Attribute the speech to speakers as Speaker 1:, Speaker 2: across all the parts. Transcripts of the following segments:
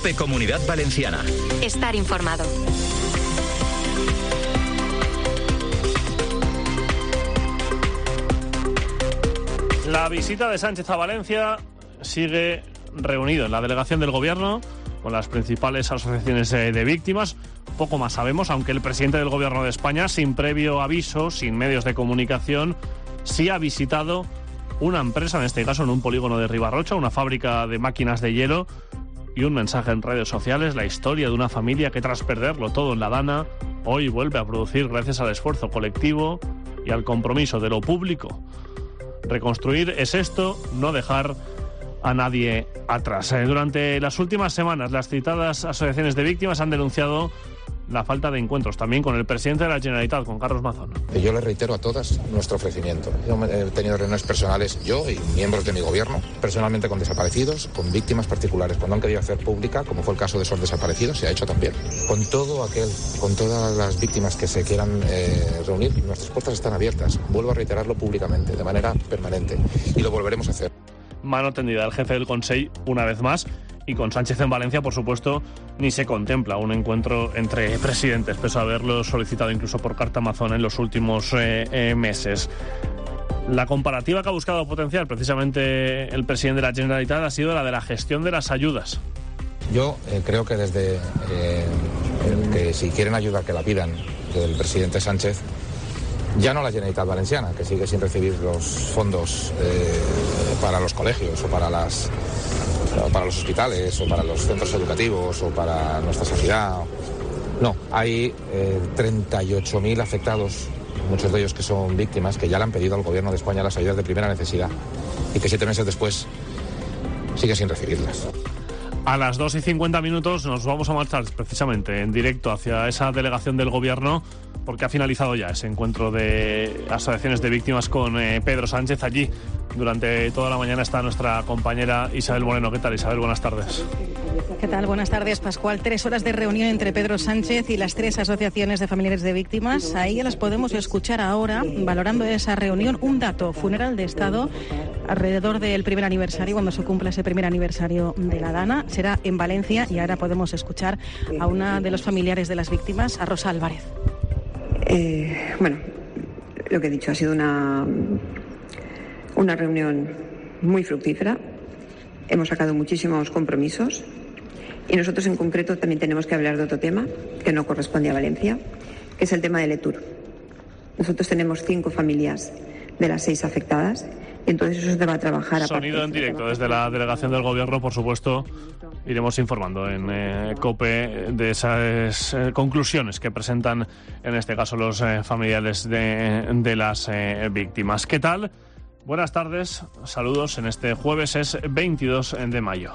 Speaker 1: COPE Comunidad Valenciana.
Speaker 2: Estar informado.
Speaker 3: La visita de Sánchez a Valencia sigue reunido en la delegación del Gobierno con las principales asociaciones de víctimas. Poco más sabemos, aunque el presidente del Gobierno de España, sin previo aviso, sin medios de comunicación, sí ha visitado una empresa, en este caso en un polígono de Ribarrocha, una fábrica de máquinas de hielo, y un mensaje en redes sociales, la historia de una familia que tras perderlo todo en la Dana, hoy vuelve a producir gracias al esfuerzo colectivo y al compromiso de lo público. Reconstruir es esto, no dejar a nadie atrás. Durante las últimas semanas, las citadas asociaciones de víctimas han denunciado la falta de encuentros también con el presidente de la Generalitat, con Carlos Mazón.
Speaker 4: Yo le reitero a todas nuestro ofrecimiento. Yo he tenido reuniones personales, yo y miembros de mi gobierno, personalmente con desaparecidos, con víctimas particulares. Cuando han querido hacer pública, como fue el caso de esos desaparecidos, se ha hecho también. Con todas las víctimas que se quieran reunir, nuestras puertas están abiertas. Vuelvo a reiterarlo públicamente, de manera permanente. Y lo volveremos a hacer.
Speaker 3: Mano tendida al jefe del Consell una vez más, y con Sánchez en Valencia, por supuesto, ni se contempla un encuentro entre presidentes, pese a haberlo solicitado incluso por carta Amazon en los últimos meses. La comparativa que ha buscado potenciar precisamente el presidente de la Generalitat ha sido la de la gestión de las ayudas.
Speaker 4: Yo creo que desde que si quieren ayuda que la pidan del presidente Sánchez, ya no la Generalitat Valenciana, que sigue sin recibir los fondos para los colegios o para los hospitales o para los centros educativos o para nuestra sociedad. No, hay 38.000 afectados, muchos de ellos que son víctimas, que ya le han pedido al Gobierno de España las ayudas de primera necesidad y que 7 meses después sigue sin recibirlas.
Speaker 3: A las 2:50 nos vamos a marchar precisamente en directo hacia esa delegación del Gobierno, porque ha finalizado ya ese encuentro de asociaciones de víctimas con Pedro Sánchez. Allí durante toda la mañana está nuestra compañera Isabel Moreno. ¿Qué tal, Isabel? Buenas tardes.
Speaker 5: ¿Qué tal? Buenas tardes, Pascual. 3 horas de reunión entre Pedro Sánchez y las 3 asociaciones de familiares de víctimas. Ahí las podemos escuchar ahora, valorando esa reunión. Un dato: funeral de Estado alrededor del primer aniversario, cuando se cumpla ese primer aniversario de la Dana. Será en Valencia, y ahora podemos escuchar a una de los familiares de las víctimas, a Rosa Álvarez.
Speaker 6: Bueno, lo que he dicho, ha sido una reunión muy fructífera. Hemos sacado muchísimos compromisos y nosotros en concreto también tenemos que hablar de otro tema que no corresponde a Valencia, que es el tema del ETUR. Nosotros tenemos 5 familias de las 6 afectadas. Entonces eso se va a trabajar.
Speaker 3: Sonido en directo desde la delegación del Gobierno, por supuesto. Iremos informando en COPE de esas conclusiones que presentan, en este caso, los familiares de las víctimas. ¿Qué tal? Buenas tardes, saludos en este jueves, es 22 de mayo.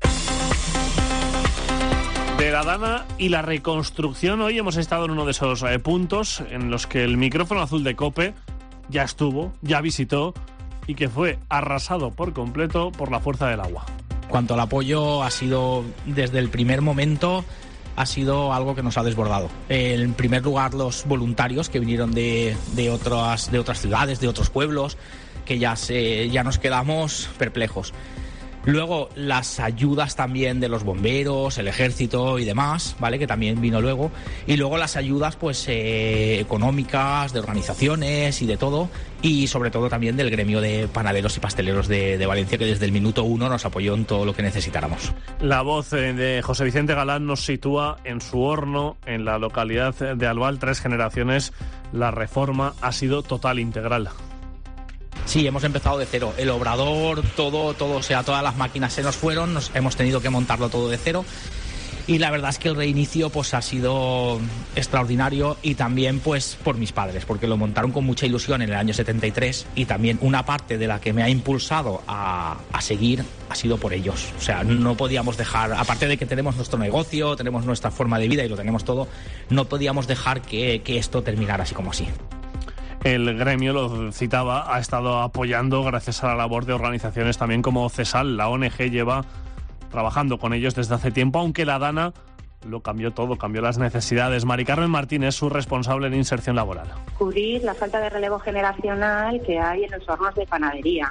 Speaker 3: De la Dana y la reconstrucción, hoy hemos estado en uno de esos puntos en los que el micrófono azul de COPE ya estuvo, ya visitó, y que fue arrasado por completo por la fuerza del agua.
Speaker 7: Cuanto al apoyo, ha sido desde el primer momento, ha sido algo que nos ha desbordado. En primer lugar, los voluntarios que vinieron de otras ciudades, de otros pueblos, que ya nos quedamos perplejos. Luego, las ayudas también de los bomberos, el ejército y demás, ¿vale? Que también vino luego. Y luego las ayudas, pues, económicas, de organizaciones y de todo. Y sobre todo también del gremio de panaderos y pasteleros de Valencia, que desde el minuto 1 nos apoyó en todo lo que necesitáramos.
Speaker 3: La voz de José Vicente Galán nos sitúa en su horno, en la localidad de Albal. 3 generaciones, la reforma ha sido total, integral.
Speaker 7: Sí, hemos empezado de cero. El obrador, todo, o sea, todas las máquinas se nos fueron, hemos tenido que montarlo todo de cero. Y la verdad es que el reinicio pues ha sido extraordinario, y también pues por mis padres, porque lo montaron con mucha ilusión en el año 73, y también una parte de la que me ha impulsado a seguir ha sido por ellos. O sea, no podíamos dejar, aparte de que tenemos nuestro negocio, tenemos nuestra forma de vida y lo tenemos todo, no podíamos dejar que esto terminara así como así.
Speaker 3: El gremio, lo citaba, ha estado apoyando gracias a la labor de organizaciones también como CESAL. La ONG lleva trabajando con ellos desde hace tiempo, aunque la Dana lo cambió todo, cambió las necesidades. Mari Carmen Martínez, su responsable en inserción laboral.
Speaker 8: Cubrir la falta de relevo generacional que hay en los hornos de panadería.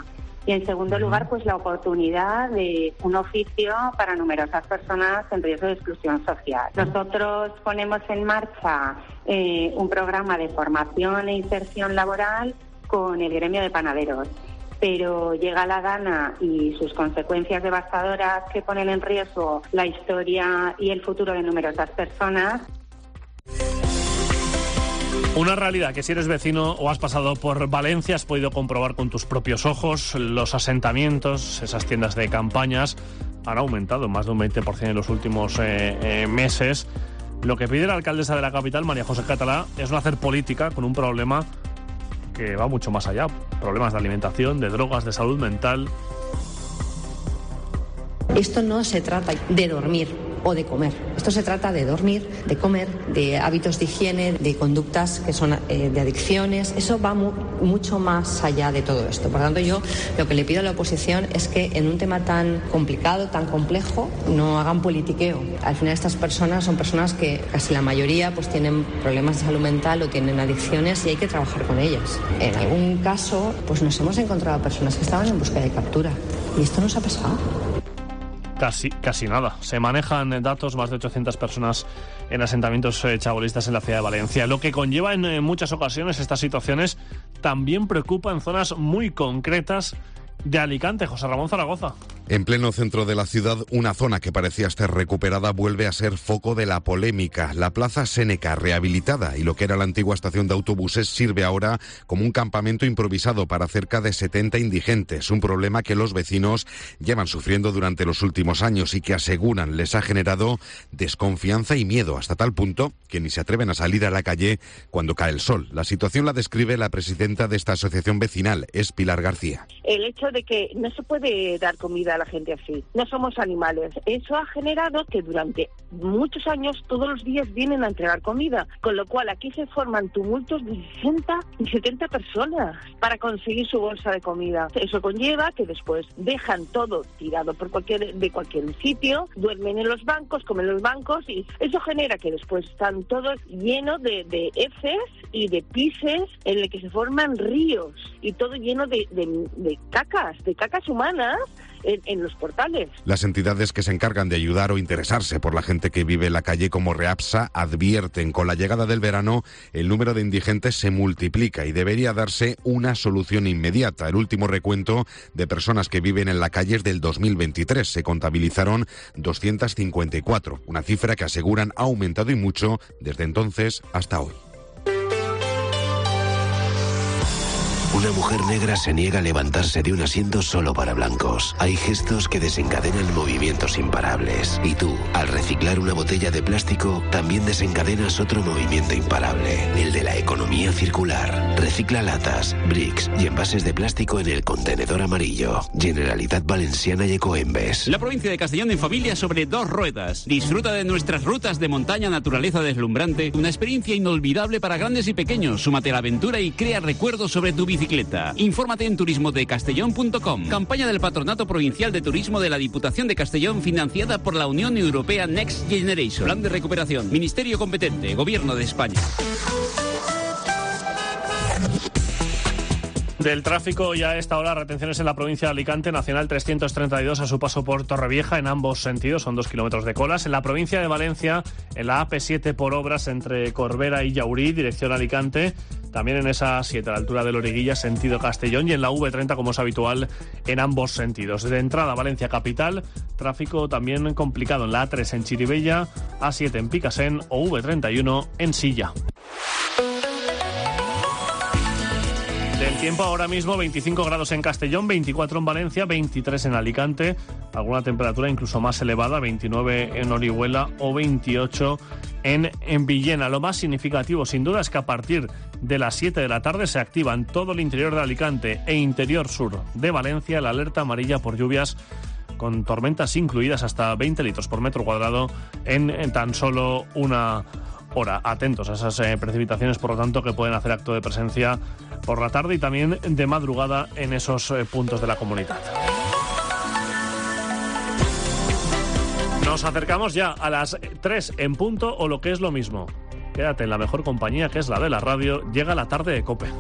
Speaker 1: Y en segundo lugar, pues la oportunidad de un oficio para numerosas personas en riesgo de exclusión social. Nosotros ponemos en marcha un programa de formación e inserción laboral con el gremio de panaderos. Pero llega la Dana y sus consecuencias devastadoras que ponen en riesgo la historia y el futuro de numerosas personas.
Speaker 3: Una realidad que si eres vecino o has pasado por Valencia has podido comprobar con tus propios ojos. Los asentamientos, esas tiendas de campañas, han aumentado más de un 20% en los últimos meses. Lo que pide la alcaldesa de la capital, María José Catalá, es no hacer política con un problema que va mucho más allá. Problemas de alimentación, de drogas, de salud mental.
Speaker 2: Esto no se trata de dormir o de comer. Esto se trata de dormir, de comer, de hábitos de higiene, de conductas que son de adicciones. Eso va mucho más allá de todo esto. Por tanto, yo lo que le pido a la oposición es que en un tema tan complicado, tan complejo, no hagan politiqueo. Al final estas personas son personas que casi la mayoría pues tienen problemas de salud mental o tienen adicciones y hay que trabajar con ellas. En algún caso pues nos hemos encontrado personas que estaban en busca de captura y esto nos ha pasado.
Speaker 3: Casi nada. Se manejan datos, más de 800 personas en asentamientos chabolistas en la ciudad de Valencia. Lo que conlleva en muchas ocasiones estas situaciones también preocupa en zonas muy concretas de Alicante. José Ramón Zaragoza.
Speaker 8: En pleno centro de la ciudad, una zona que parecía estar recuperada vuelve a ser foco de la polémica. La Plaza Séneca, rehabilitada, y lo que era la antigua estación de autobuses, sirve ahora como un campamento improvisado para cerca de 70 indigentes. Un problema que los vecinos llevan sufriendo durante los últimos años y que aseguran les ha generado desconfianza y miedo, hasta tal punto que ni se atreven a salir a la calle cuando cae el sol. La situación la describe la presidenta de esta asociación vecinal, es Pilar García.
Speaker 9: El hecho de que no se puede dar comida a la gente así. No somos animales. Eso ha generado que durante muchos años todos los días vienen a entregar comida, con lo cual aquí se forman tumultos de 60 y 70 personas para conseguir su bolsa de comida. Eso conlleva que después dejan todo tirado por cualquier sitio, duermen en los bancos, comen en los bancos y eso genera que después están todos llenos de heces y de pises en el que se forman ríos y todo lleno de cacas humanas en los portales.
Speaker 8: Las entidades que se encargan de ayudar o interesarse por la gente que vive en la calle, como Reapsa, advierten: con la llegada del verano el número de indigentes se multiplica y debería darse una solución inmediata. El último recuento de personas que viven en la calle es del 2023. Se contabilizaron 254, una cifra que aseguran ha aumentado y mucho desde entonces hasta hoy.
Speaker 10: Una mujer negra se niega a levantarse de un asiento solo para blancos. Hay gestos que desencadenan movimientos imparables. Y tú, al reciclar una botella de plástico, también desencadenas otro movimiento imparable, el de la economía circular. Recicla latas, bricks y envases de plástico en el contenedor amarillo. Generalitat Valenciana y Ecoembes.
Speaker 11: La provincia de Castellón en familia sobre dos ruedas. Disfruta de nuestras rutas de montaña, naturaleza deslumbrante, una experiencia inolvidable para grandes y pequeños. Súmate a la aventura y crea recuerdos sobre tu bicicleta. Infórmate en turismodecastellón.com. Campaña del Patronato Provincial de Turismo de la Diputación de Castellón, financiada por la Unión Europea Next Generation. Plan de recuperación. Ministerio competente. Gobierno de España.
Speaker 3: Del tráfico ya a esta hora, retenciones en la provincia de Alicante, Nacional 332 a su paso por Torrevieja en ambos sentidos, son 2 kilómetros de colas. En la provincia de Valencia, en la AP7 por obras entre Corbera y Llaurí, dirección Alicante, también en esa 7 a la altura de Loriguilla, sentido Castellón, y en la V30 como es habitual en ambos sentidos. De entrada Valencia capital, tráfico también complicado en la A3 en Chirivella, A7 en Picasen o V31 en Silla. Del tiempo ahora mismo, 25 grados en Castellón, 24 en Valencia, 23 en Alicante, alguna temperatura incluso más elevada, 29 en Orihuela o 28 en Villena. Lo más significativo, sin duda, es que a partir de las 7 de la tarde se activa en todo el interior de Alicante e interior sur de Valencia la alerta amarilla por lluvias con tormentas incluidas hasta 20 litros por metro cuadrado en tan solo una hora. Atentos a esas precipitaciones, por lo tanto, que pueden hacer acto de presencia por la tarde y también de madrugada en esos puntos de la comunidad. Nos acercamos ya a las 3 en punto, o lo que es lo mismo. Quédate en la mejor compañía, que es la de la radio. Llega la tarde de COPE.